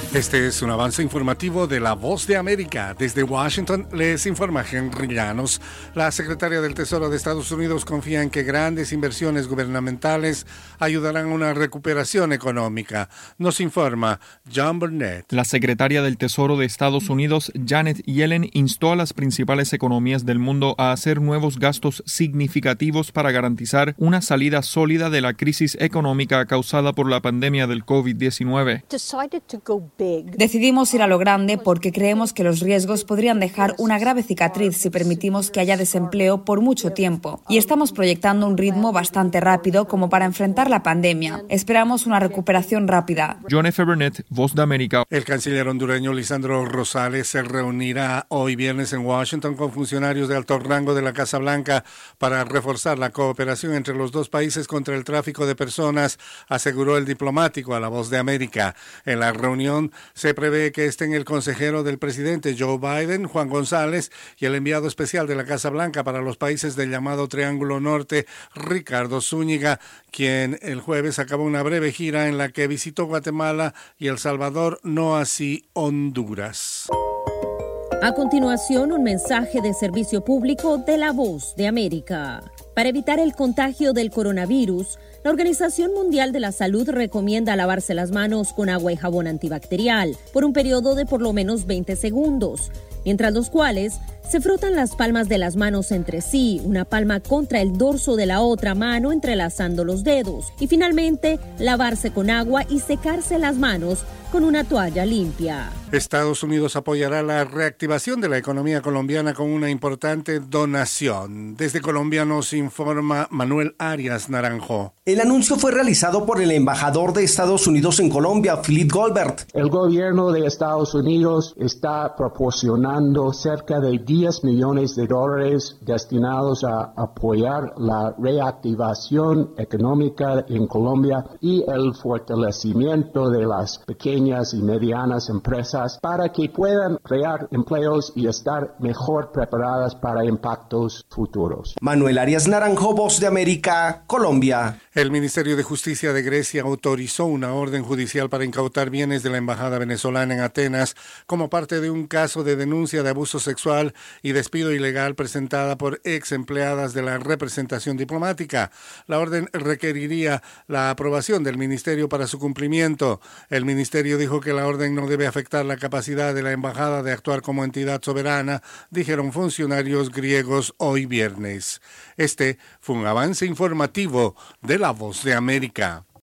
Este es un avance informativo de La Voz de América. Desde Washington les informa Henry Llanos. La secretaria del Tesoro de Estados Unidos confía en que grandes inversiones gubernamentales ayudarán a una recuperación económica. Nos informa John Burnett. La secretaria del Tesoro de Estados Unidos, Janet Yellen, instó a las principales economías del mundo a hacer nuevos gastos significativos para garantizar una salida sólida de la crisis económica causada por la pandemia del COVID-19. Decidimos ir a lo grande porque creemos que los riesgos podrían dejar una grave cicatriz si permitimos que haya desempleo por mucho tiempo. Y estamos proyectando un ritmo bastante rápido como para enfrentar la pandemia. Esperamos una recuperación rápida. John F. Burnett, Voz de América. El canciller hondureño Lisandro Rosales se reunirá hoy viernes en Washington con funcionarios de alto rango de la Casa Blanca para reforzar la cooperación entre los dos países contra el tráfico de personas, aseguró el diplomático a La Voz de América. En la reunión se prevé que estén el consejero del presidente Joe Biden, Juan González, y el enviado especial de la Casa Blanca para los países del llamado Triángulo Norte, Ricardo Zúñiga, quien el jueves acabó una breve gira en la que visitó Guatemala y El Salvador, no así Honduras. A continuación, un mensaje de servicio público de La Voz de América. Para evitar el contagio del coronavirus, la Organización Mundial de la Salud recomienda lavarse las manos con agua y jabón antibacterial por un periodo de por lo menos 20 segundos, mientras los cuales se frotan las palmas de las manos entre sí, una palma contra el dorso de la otra mano entrelazando los dedos, y finalmente lavarse con agua y secarse las manos con una toalla limpia. Estados Unidos apoyará la reactivación de la economía colombiana con una importante donación. Desde Colombia nos informa Manuel Arias Naranjo. El anuncio fue realizado por el embajador de Estados Unidos en Colombia, Philip Goldberg. El gobierno de Estados Unidos está proporcionando cerca de $10 millones destinados a apoyar la reactivación económica en Colombia y el fortalecimiento de las pequeñas y medianas empresas para que puedan crear empleos y estar mejor preparadas para impactos futuros. Manuel Arias Naranjo, Voz de América, Colombia. El Ministerio de Justicia de Grecia autorizó una orden judicial para incautar bienes de la embajada venezolana en Atenas como parte de un caso de denuncia de abuso sexual y despido ilegal presentada por ex empleadas de la representación diplomática. La orden requeriría la aprobación del ministerio para su cumplimiento. El ministerio dijo que la orden no debe afectar la capacidad de la embajada de actuar como entidad soberana, dijeron funcionarios griegos hoy viernes. Este fue un avance informativo de La Voz de América.